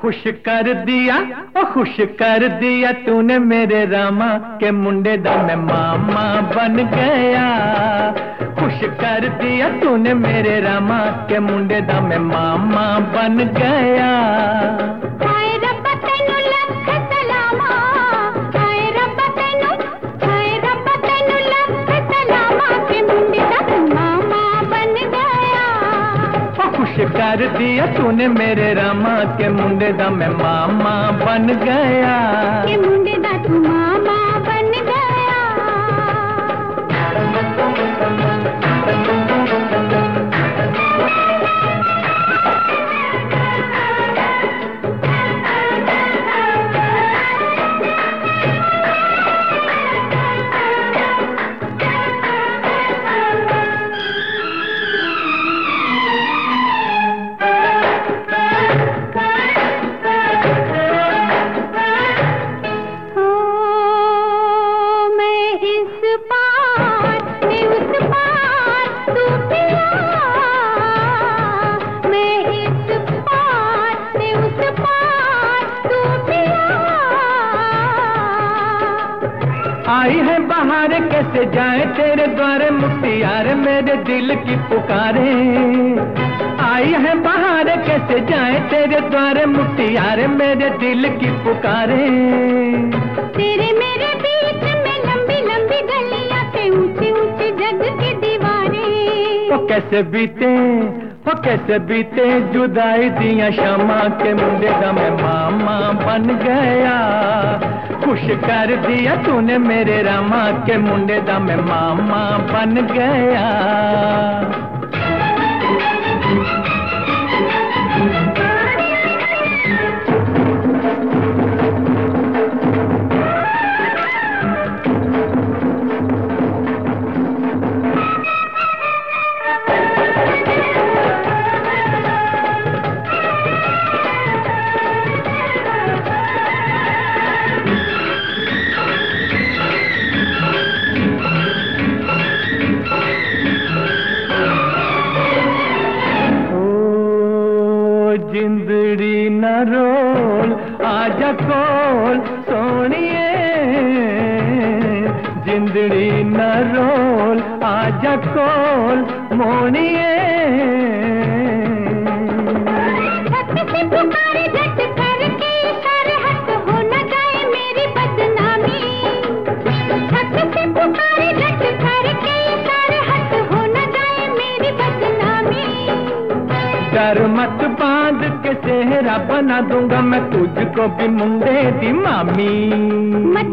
खुश कर दिया, ओ खुश कर दिया तूने मेरे रामा के मुंडे दा मैं मामा बन गया। खुश कर दिया तूने मेरे रामा के मुंडे दा मैं मामा बन गया। हाय रब्बा तैनू लख सलामा, हाय रब्बा तैनू लख सलामा के मुंडे दा तू मामा बन गया। ओ खुश कर दिया तूने मेरे रामा के मुंडे दा मैं मामा बन गया। के मुंडे दा तू मामा बन गया। आई है बहार कैसे जाए तेरे द्वारे मुख्तियार मेरे दिल की पुकारे। आई है बहार कैसे जाए तेरे द्वारे मुख्तियार मेरे दिल की पुकारे। तेरे मेरे बीच में लंबी लंबी गलियां से ऊंची ऊंची जग की दीवारें। वो कैसे बीते जुदाई दिया शामा के मुंडे दा मैं मामा बन गया। खुश कर दिया तूने मेरे रामा के मुंडे दा मैं मामा बन गया। जिंदड़ी न रोल आजा कोल सोनिए। जिंदड़ी न रोल आजा कोल मोनिए। छत से पुकारे झट करके सर हट हो न जाए मेरी बदनामी। छत से पुकारे झट करके सर हट हो न जाए मेरी बदनामी। डर मत बांध के सेहरा बना दूंगा मैं तुझको भी मुंडे दी मामी। मच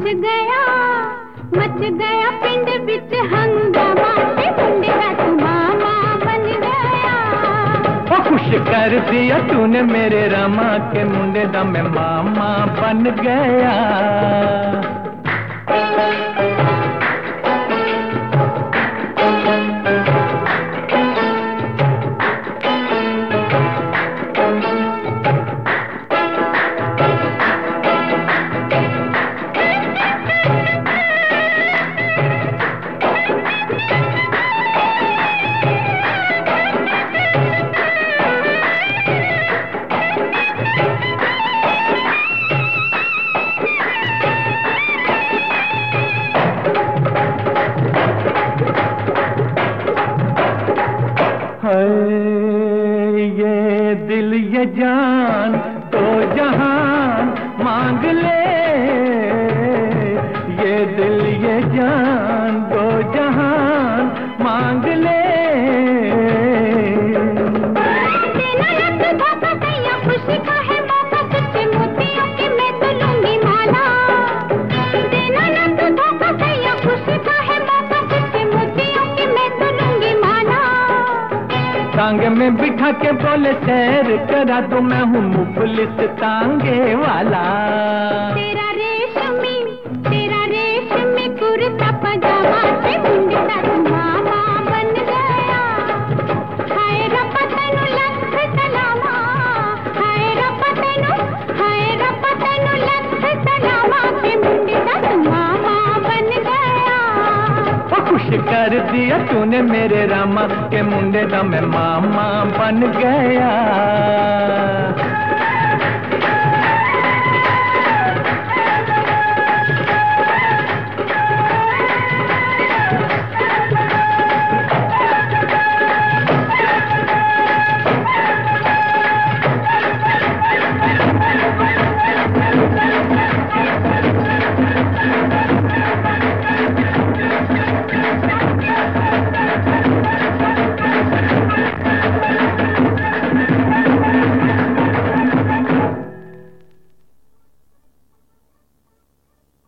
गया पिंड बिच हंगामा ते मुंडे दा तू मामा बन गया। ओ खुश कर दिया तूने मेरे रामा के मुंडे दा मैं मामा बन गया। ये दिल ये जान तो जहान मांग ले। ये दिल ये जान तो जहान मांग ले। देना लग धोखा कैया खुशी का है मौका सच्चे मोतियों की मैं तो लूंगी माला। देना लग धोखा कैया खुशी का है मौका सच्चे मोतियों की मैं तो लूंगी माला। टांगे में बिठा के बोले सैर करा तो मैं हूँ मुफलिस टांगे वाला। तेरा रेशमी कुर्ता पजामा से मुंडे दा तू मामा बन गया। हाय रब्बा तैनू लख सलामा, हाय रब्बा तैनू लख सलामा के मुंडे दा तू मामा बन गया। ओ खुश कर दिया तूने मेरे रामा के मुंडे दा मैं मामा बन गया।